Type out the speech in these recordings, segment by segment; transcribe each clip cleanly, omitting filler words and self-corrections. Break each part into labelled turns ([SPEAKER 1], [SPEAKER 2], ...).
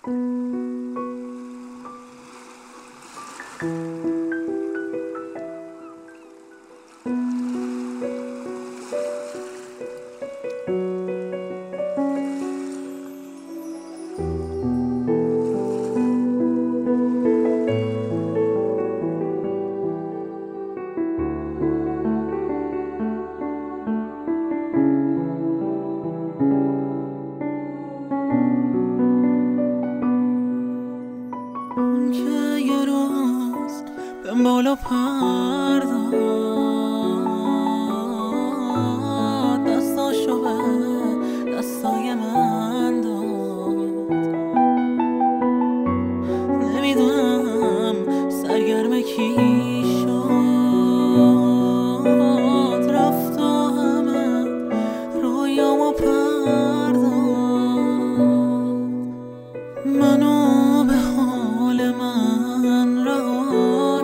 [SPEAKER 1] اون که یه روز به بالا پر داد، دستاشو به دستای من داد. نمیدونم سرگرم کی شد، رفت و همه رویامو پر داد. منو به حال من رها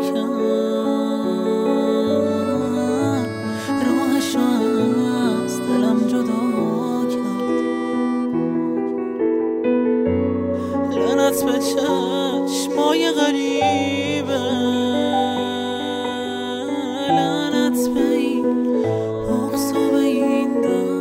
[SPEAKER 1] کرد، راهشو از دلم جدا کرد. لعنت به چشمای غریبه، لعنت به این بغض و به این درد.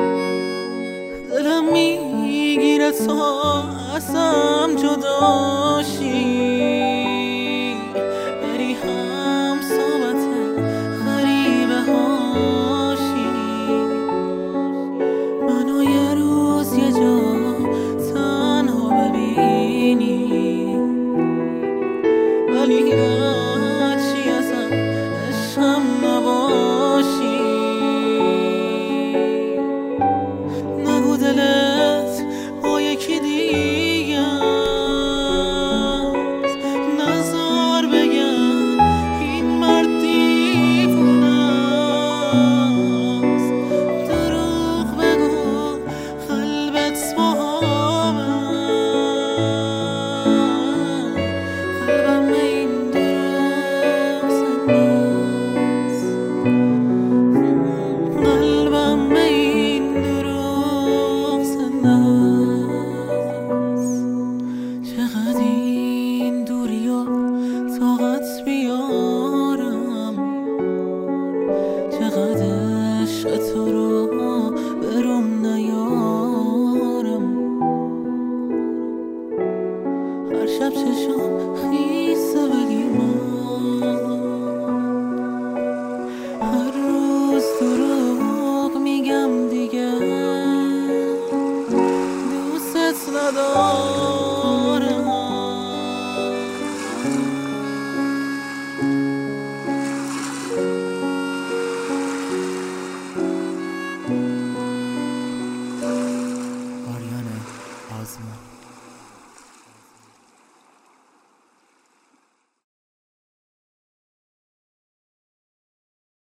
[SPEAKER 1] دلم میگیره تا ازم جدا